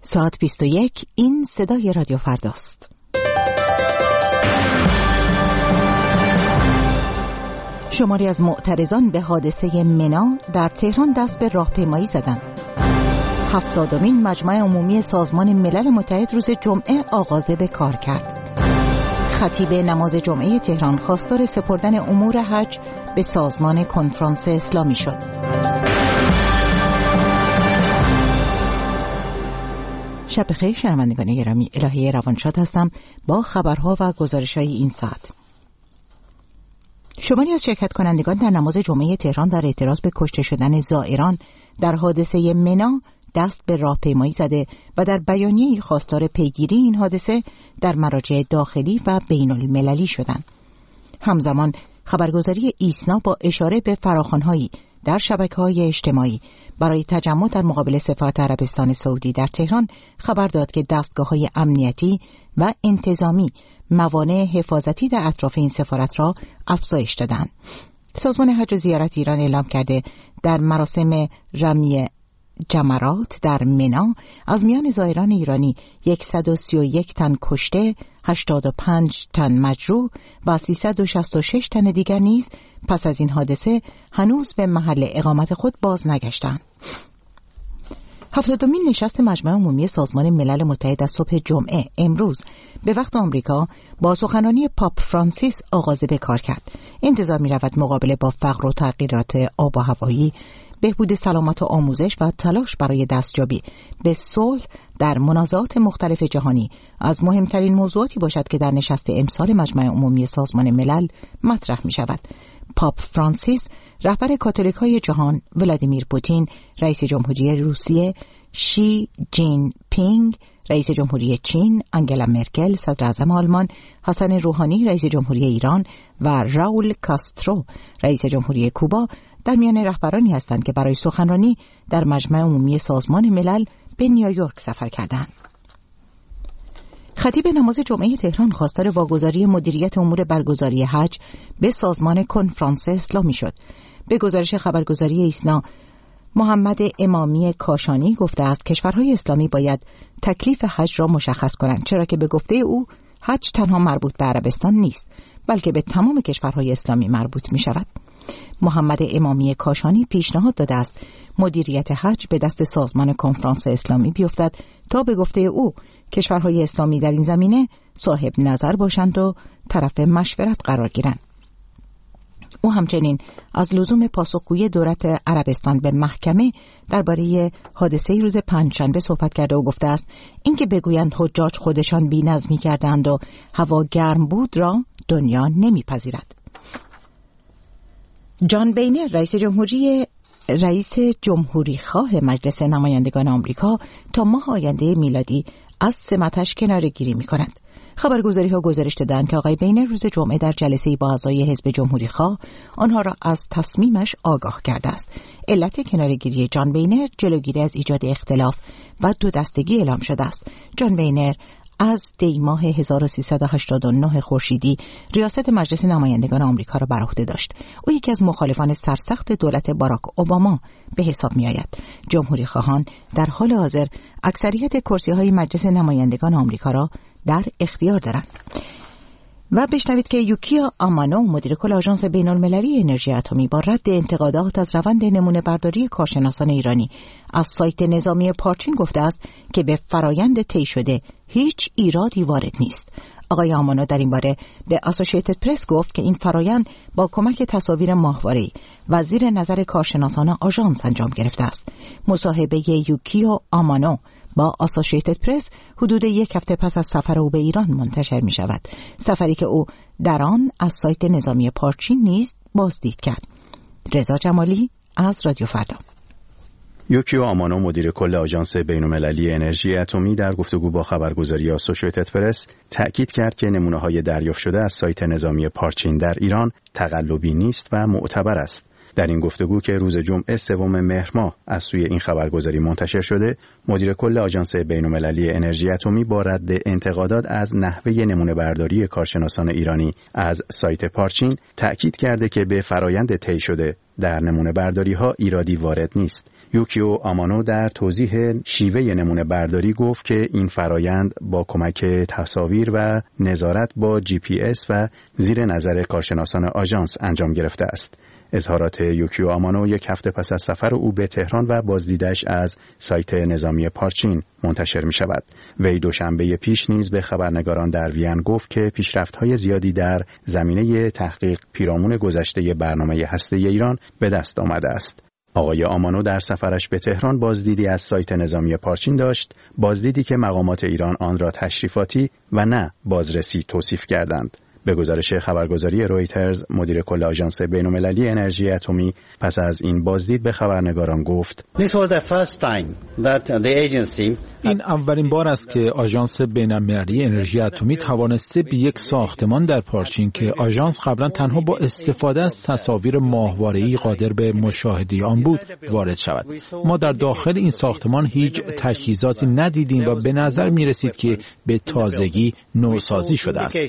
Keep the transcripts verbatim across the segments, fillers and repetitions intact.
ساعت بیست و یک. این صدای رادیو فرداست. شماری از معترضان به حادثه منا در تهران دست به راهپیمایی زدند. هفتادمین مجمع عمومی سازمان ملل متحد روز جمعه آغاز به کار کرد. خطیب نماز جمعه تهران خواستار سپردن امور حج به سازمان کنفرانس اسلامی شد. شب بخیر شنوندگان گرامی، الهی روانشاد هستم با خبرها و گزارش‌های این ساعت. شماری از شرکت کنندگان در نماز جمعه تهران در اعتراض به کشته شدن زائران در حادثه منا دست به راهپیمایی زده و در بیانیه‌ای خواستار پیگیری این حادثه در مراجع داخلی و بین المللی شدند. همزمان خبرگزاری ایسنا با اشاره به فراخوان‌هایی در شبکه‌های اجتماعی برای تجمع در مقابل سفارت عربستان سعودی در تهران خبر داد که دستگاه‌های امنیتی و انتظامی موانع حفاظتی در اطراف این سفارت را افزایش دادند. سازمان حج و زیارت ایران اعلام کرده در مراسم رمی جمرات در منا از میان زائران ایرانی صد و سی و یک تن کشته، هشتاد و پنج تن مجروح و سیصد و شصت و شش تن دیگر نیز پس از این حادثه هنوز به محل اقامت خود باز نگشتند. هفتادمین نشست مجمع عمومی سازمان ملل متحد از صبح جمعه امروز به وقت آمریکا با سخنرانی پاپ فرانسیس آغاز به کار کرد. انتظار می رود مقابله با فقر و تغییرات آب و هوایی، بهبود سلامت و آموزش و تلاش برای دستیابی به صلح در منازعات مختلف جهانی از مهمترین موضوعاتی باشد که در نشست امسال مجمع عمومی سازمان ملل مطرح می شود. پاپ فرانسیس رهبر کاتولیک‌های جهان، ولادیمیر پوتین رئیس جمهوری روسیه، شی جین پینگ رئیس جمهوری چین، آنگلا مرکل صدر اعظم آلمان، حسن روحانی رئیس جمهوری ایران و راول کاسترو رئیس جمهوری کوبا در میان رهبرانی هستند که برای سخنرانی در مجمع عمومی سازمان ملل به نیویورک سفر کردند. خطیب نماز جمعه تهران خواستار واگذاری مدیریت امور برگزاری حج به سازمان کنفرانس اسلامی شد. به گزارش خبرگزاری ایسنا، محمد امامی کاشانی گفته است کشورهای اسلامی باید تکلیف حج را مشخص کنند، چرا که به گفته او حج تنها مربوط به عربستان نیست بلکه به تمام کشورهای اسلامی مربوط می شود. محمد امامی کاشانی پیشنهاد داده است مدیریت حج به دست سازمان کنفرانس اسلامی بیفتد تا به گفته او کشورهای اسلامی در این زمینه صاحب نظر باشند و طرف مشورت قرار گیرند. او همچنین از لزوم پاسخگویی دولت عربستان به محکمه درباره حادثه روز پنجشنبه صحبت کرده و گفته است اینکه بگویند حجاج خودشان بی‌نظمی کردند و هوا گرم بود را دنیا نمیپذیرد. جان بینر رئیس جمهوری رئیس جمهوری خواه مجلس نمایندگان آمریکا تا ماه آینده میلادی از سمتش کناره‌گیری می‌کند. خبرگزاری ها گزارش دادند که آقای بینر روز جمعه در جلسه‌ای با اعضای حزب جمهوری خواه آنها را از تصمیمش آگاه کرده است. علت کناره‌گیری جان بینر جلوگیری از ایجاد اختلاف و دو دستگی اعلام شده است. جان بینر از دی ماه هزار و سیصد و هشتاد و نه خورشیدی ریاست مجلس نمایندگان آمریکا را بر عهده داشت. او یکی از مخالفان سرسخت دولت باراک اوباما به حساب می‌آید. جمهوری خواهان در حال حاضر اکثریت کرسی‌های مجلس نمایندگان آمریکا را در اختیار دارند. و بشنوید که یوکیا آمانو مدیر کل آژانس بین‌المللی انرژی اتمی با رد انتقادات از روند نمونه برداری کارشناسان ایرانی از سایت نظامی پارچین گفته است که به فرایند طی شده هیچ ایرادی وارد نیست. آقای آمانو در این باره به اسوسییتد پرس گفت که این فرایند با کمک تصاویر ماهواره‌ای و زیر نظر کارشناسان آژانس انجام گرفته است. مصاحبه یوکیو آمانو با اسوسییتد پرس حدود یک هفته پس از سفر او به ایران منتشر می شود. سفری که او در آن از سایت نظامی پارچین نیز بازدید کرد. رضا جمالی از رادیو فردا. یوکیو آمانو مدیر کل آژانس بین‌المللی انرژی اتمی در گفتگو با خبرگزاری اسوسییتد پرس تأکید کرد که نمونه‌های دریافت شده از سایت نظامی پارچین در ایران تقلبی نیست و معتبر است. در این گفتگو که روز جمعه سوم مهر ماه از سوی این خبرگزاری منتشر شده، مدیر کل آژانس بین‌المللی انرژی اتمی با رد انتقادات از نحوه نمونه برداری کارشناسان ایرانی از سایت پارچین تأکید کرده که به فرایند طی شده در نمونه برداری ها ایرادی وارد نیست. یوکیو آمانو در توضیح شیوه نمونه برداری گفت که این فرایند با کمک تصاویر و نظارت با جی پی اس و زیر نظر کارشناسان آژانس انجام گرفته است. اظهارات یوکیو آمانو یک هفته پس از سفر او به تهران و بازدیدش از سایت نظامی پارچین منتشر می شود. وی دوشنبه پیش نیز به خبرنگاران در وین گفت که پیشرفت‌های زیادی در زمینه تحقیق پیرامون گذشته برنامه هسته‌ای ایران به دست آمده است. آقای آمانو در سفرش به تهران بازدیدی از سایت نظامی پارچین داشت، بازدیدی که مقامات ایران آن را تشریفاتی و نه بازرسی توصیف کردند. به گزارش خبرگزاری رویترز، مدیر کل آژانس بین‌المللی انرژی اتمی پس از این بازدید به خبرنگاران گفت: این اولین بار است که آژانس بین‌المللی انرژی اتمی توانسته به یک ساختمان در پارچین که آژانس قبلا تنها با استفاده از تصاویر ماهواره‌ای قادر به مشاهده آن بود وارد شود. ما در داخل این ساختمان هیچ تجهیزاتی ندیدیم و به نظر می رسید که به تازگی نوسازی شده است.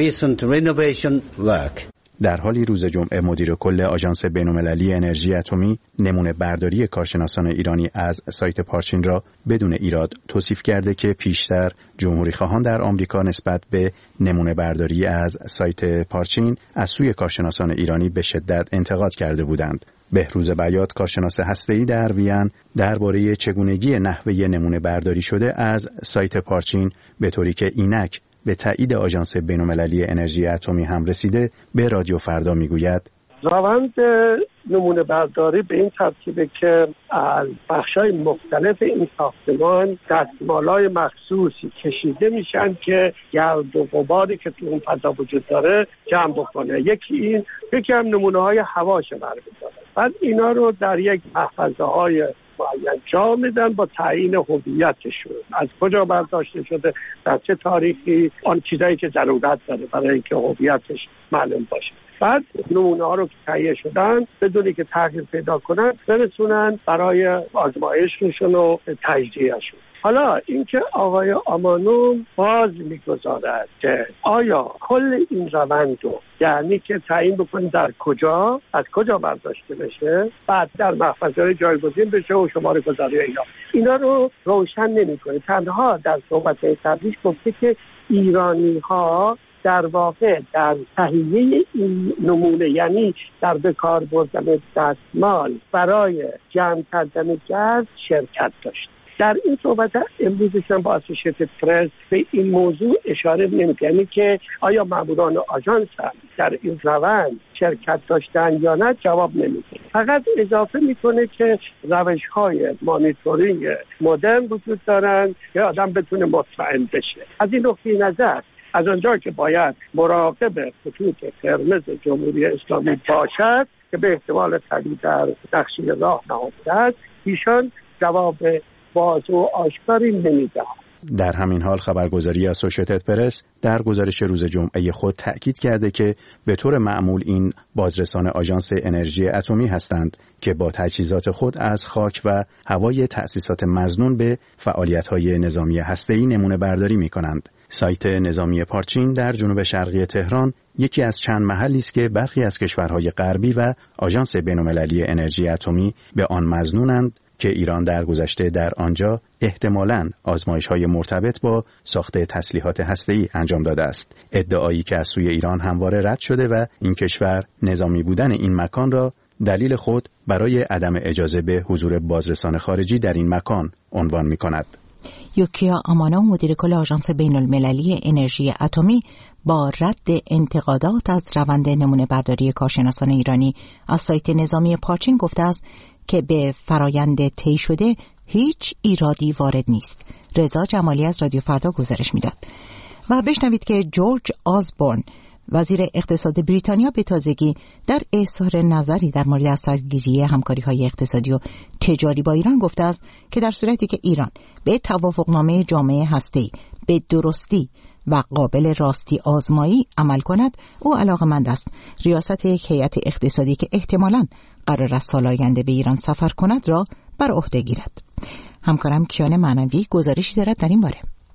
در حالی روز جمعه مدیر کل آژانس بین‌المللی انرژی اتمی نمونه برداری کارشناسان ایرانی از سایت پارچین را بدون ایراد توصیف کرده که پیشتر جمهوری خواهان در آمریکا نسبت به نمونه برداری از سایت پارچین از سوی کارشناسان ایرانی به شدت انتقاد کرده بودند. بهروز بیات، کارشناس هسته‌ای در وین، درباره چگونگی نحوه نمونه برداری شده از سایت پارچین به طوری که اینک به تایید آژانس بین‌المللی انرژی اتمی هم رسیده به رادیو فردا میگوید: روند نمونه برداری به این ترتیبه که از بخش‌های مختلف این ساختمان دستمال‌های مخصوصی کشیده میشن که گرد و غباری که تو اون فضا وجود داره جمع بکنه. یکی این، یکی هم نمونه‌های هواش برمی‌داره. بعد اینا رو در یک محفظه‌های معین جا میدن با تعیین هویتشون، از کجا برداشته شده، در چه تاریخی، آن چیزایی که ضرورت داره برای اینکه هویتش معلوم باشه. بعد نمونه ها رو که تهیه شدن بدونی که تغییر پیدا کنن برسونن برای آزمایششون و تجزیهشون. حالا اینکه آقای آمانو باز میگذارد که آیا کل این روند رو، یعنی که تعیین بکنید در کجا از کجا برداشته بشه، بعد در محفظه‌های جایگزین بشه و شماره گذاری اینا اینا رو روشن نمی‌کنه. تنها در صحبت قبلیش گفته که ایرانی ها در واقع در تهیه این نمونه، یعنی در به کار بردن دستمال برای جمع کردن گرد شرکت داشت. در این صحبت امروزش هم با اسوسییتد پرس به این موضوع اشاره نمی‌کنه، یعنی که آیا ماموران آژانس هم در این روند شرکت داشتن یا نه جواب نمیده. فقط اضافه میکنه که روش‌های مانیتورینگ مدرن وجود دارن که آدم بتونه مطمئن بشه. از این نقطه نظر از آنجا که باید مراقب خطوط قرمز جمهوری اسلامی باشد که به احتمال قوی در نقشه راه نهفته است، ایشان جواب باز و آشکاری نمیده. در همین حال خبرگزاری اسوسییتد پرس در گزارش روز جمعه خود تأکید کرده که به طور معمول این بازرسان آژانس انرژی اتمی هستند که با تجهیزات خود از خاک و هوای تأسیسات مظنون به فعالیت‌های نظامی هسته‌ای نمونه برداری می‌کنند. سایت نظامی پارچین در جنوب شرقی تهران یکی از چند محلی است که برخی از کشورهای غربی و آژانس بین‌المللی انرژی اتمی به آن مظنونند که ایران در گذشته در آنجا احتمالاً آزمایش‌های مرتبط با ساخت تسلیحات هسته‌ای انجام داده است. ادعایی که از سوی ایران همواره رد شده و این کشور نظامی بودن این مکان را دلیل خود برای عدم اجازه به حضور بازرسان خارجی در این مکان عنوان می‌کند. یوکیو آمانو، مدیر کل آژانس بین‌المللی انرژی اتمی، با رد انتقادات از روند نمونه برداری کارشناسان ایرانی از سایت نظامی پارچین گفته است که به فرایند طی شده هیچ ایرادی وارد نیست. رضا جمالی از رادیو فردا گزارش میداد. و بشنوید که جورج آزبورن، وزیر اقتصاد بریتانیا، به تازگی در اظهار نظری در مورد اثرگیری همکاری‌های اقتصادی و تجاری با ایران گفته است که در صورتی که ایران به توافقنامه جامعه هسته‌ای به درستی و قابل راستی آزمایی عمل کند، او علاقه‌مند است ریاست یک هیئت اقتصادی که احتمالاً قرار است سال آینده به ایران سفر کند را بر عهده گیرد. همکارم کیان معنوی گزارشی دارد در این باره.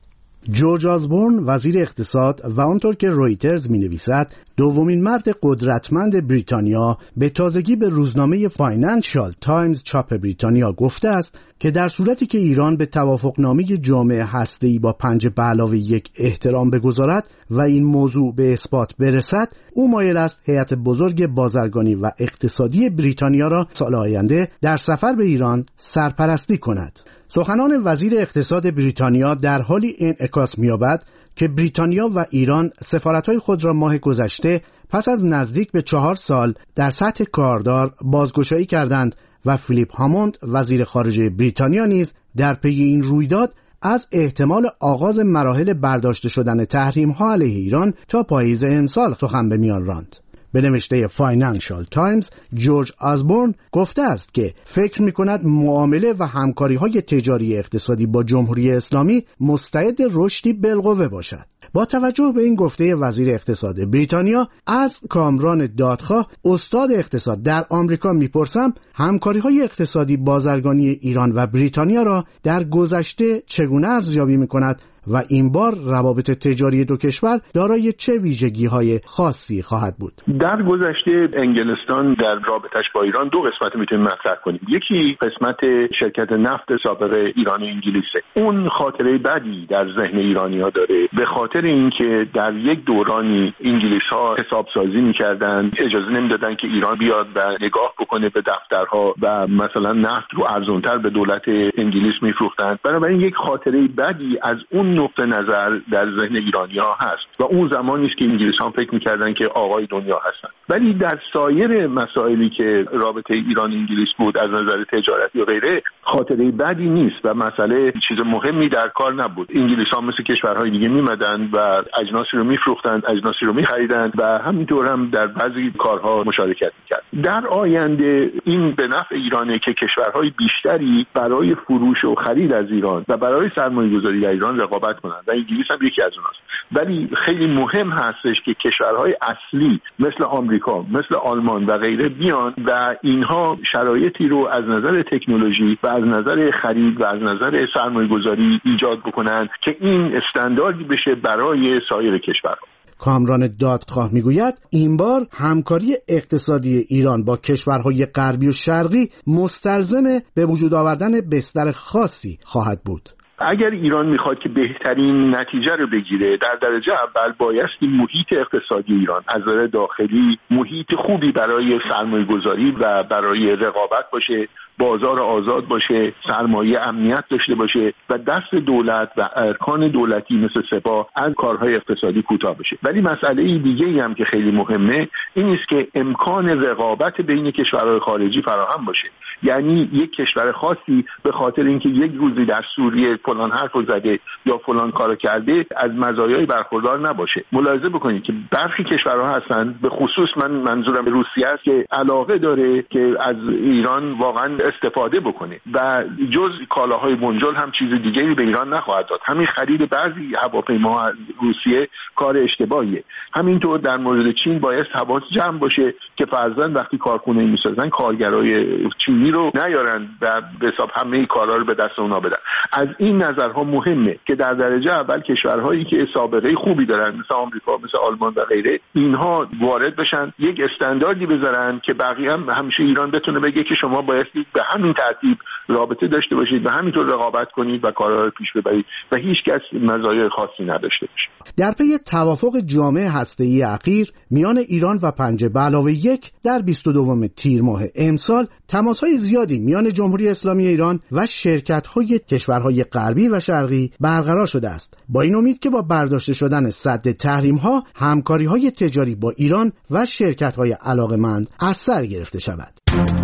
جورج آزبورن وزیر اقتصاد و آنطور که رویترز می نویسد دومین مرد قدرتمند بریتانیا به تازگی به روزنامه فاینانشال تایمز چاپ بریتانیا گفته است که در صورتی که ایران به توافقنامه جامع هسته‌ای با پنج به علاوه یک احترام بگذارد و این موضوع به اثبات برسد، او مایل است هیئت بزرگ بازرگانی و اقتصادی بریتانیا را سال آینده در سفر به ایران سرپرستی کند. سخنان وزیر اقتصاد بریتانیا در حالی انعکاس می‌یابد که بریتانیا و ایران سفارت‌های خود را ماه گذشته پس از نزدیک به چهار سال در سطح کاردار بازگشایی کردند و فیلیپ هاموند وزیر خارجه بریتانیا نیز در پی این رویداد از احتمال آغاز مراحل برداشته شدن تحریم‌ها علیه ایران تا پاییز امسال سخن به میان راند. به نوشته فاینانشال تایمز، جورج آزبورن گفته است که فکر می‌کند معامله و همکاری‌های تجاری اقتصادی با جمهوری اسلامی مستعد رشدی بالقوه باشد. با توجه به این گفته وزیر اقتصاد بریتانیا، از کامران دادخواه استاد اقتصاد در آمریکا میپرسم همکاری‌های اقتصادی بازرگانی ایران و بریتانیا را در گذشته چگونه ارزیابی می‌کند و این بار روابط تجاری دو کشور دارای چه ویژگی‌های خاصی خواهد بود؟ در گذشته انگلستان در رابطش با ایران دو قسمت میتونیم مطرح کنیم. یکی قسمت شرکت نفت سابق ایران و انگلیسه. اون خاطره بدی در ذهن ایرانی‌ها داره، به خاطر اینکه در یک دورانی انگلیس‌ها حسابسازی می‌کردن، اجازه نمیدادن که ایران بیاد و نگاه بکنه به دفترها و مثلا نفت رو ارزان‌تر به دولت انگلیس می‌فروختن. بنابراین یک خاطره بدی از اون نقطه نظر در ذهن ایرانی‌ها هست و اون زمانی است که انگلیس‌ها فکر می‌کردن که آقای دنیا هستن. ولی در سایر مسائلی که رابطه ایران انگلیس بود از نظر تجارتی و غیره خاطره بدی نیست و مسئله چیز مهمی در کار نبود. انگلیس‌ها مثل کشورهای دیگه میمدن و اجناسی رو میفروختند، اجناسی رو می‌خریدند و همینطور هم در بعضی کارها مشارکت می‌کرد. در آینده این به نفع ایرانه که کشورهای بیشتری برای فروش و خرید از ایران و برای سرمایه‌گذاری در ایران رقابت کنند و انگلیس هم یکی از اوناست. ولی خیلی مهم هستش که کشورهای اصلی مثل آمریکا، مثل آلمان و غیره بیان و اینها شرایطی رو از نظر تکنولوژی و از نظر خرید و از نظر سرمایه‌گذاری ایجاد بکنن که این استانداردی بشه برای سایر کشورها. کامران دادخواه میگوید این بار همکاری اقتصادی ایران با کشورهای غربی و شرقی مستلزم به وجود آوردن بستر خاصی خواهد بود. اگر ایران میخواد که بهترین نتیجه رو بگیره، در درجه اول بایستی محیط اقتصادی ایران از نظر داخلی محیط خوبی برای سرمایه گذاری و برای رقابت باشه، بازار آزاد باشه، سرمایه امنیت داشته باشه و دست دولت و ارکان دولتی مثل سپاه از کارهای اقتصادی کوتاه بشه. ولی مسئله دیگه ای هم که خیلی مهمه این است که امکان رقابت بین کشورهای خارجی فراهم باشه. یعنی یک کشور خاصی به خاطر اینکه یک روزی در سوریه فلان حرفو زده یا فلان کارو کرده از مزایای برخوردار نباشه. ملاحظه بکنید که برخی کشورها هستن، به خصوص من منظورم روسیه است، که علاقه داره که از ایران واقعا استفاده بکنه و جز کالاهای بنجل هم چیز دیگری به ایران نخواهد داد. همین خرید بعضی هواپیماها از روسیه کار اشتباهیه. همینطور در مورد چین باید حواس جمع باشه که فرضاً وقتی کارخونه میسازن کارگرای چینی رو نیارن و به حساب همه کارا رو به دست اونا بدن. از این نظرها مهمه که در درجه اول کشورهایی که سابقه خوبی دارن مثل آمریکا، مثل آلمان و غیره، اینها وارد بشن، یک استانداردی بذارن که بقیه هم همیشه ایران بتونه بگه که شما باید به همین ترتیب رابطه داشته باشید و همینطور رقابت کنید و کارها رو پیش ببرید و هیچ کس مزایای خاصی نداشته باشه. در پی توافق جامع هسته‌ای اخیر میان ایران و پنج به علاوه یک در بیست و دوم تیر ماه امسال تماس‌های زیادی میان جمهوری اسلامی ایران و شرکت‌های کشورهای غربی و شرقی برقرار شده است، با این امید که با برداشته شدن سد تحریم‌ها همکاری‌های تجاری با ایران و شرکت‌های علاقه‌مند از سر گرفته شود.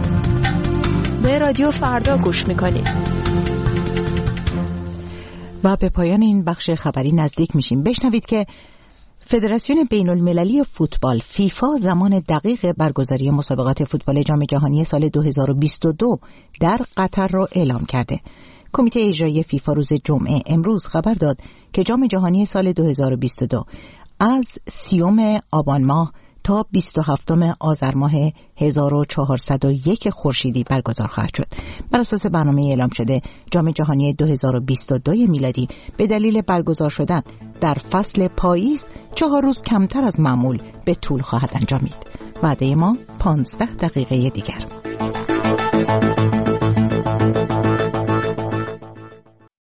به رادیو فردا گوش میکنید. و به پایان این بخش خبری نزدیک میشیم. بشنوید که فدراسیون بین المللی فوتبال فیفا زمان دقیق برگزاری مسابقات فوتبال جام جهانی سال دو هزار و بیست و دو در قطر را اعلام کرده. کمیته اجرایی فیفا روز جمعه امروز خبر داد که جام جهانی سال دو هزار و بیست و دو از سیوم آبان ماه تا بیست و هفتم آذر ماه هزار و چهارصد و یک خورشیدی برگزار خواهد شد. بر اساس برنامه اعلام شده، جام جهانی دو هزار و بیست و دو میلادی به دلیل برگزار شدن در فصل پاییز چهار روز کمتر از معمول به طول خواهد انجامید. وعده ما پانزده دقیقه دیگر.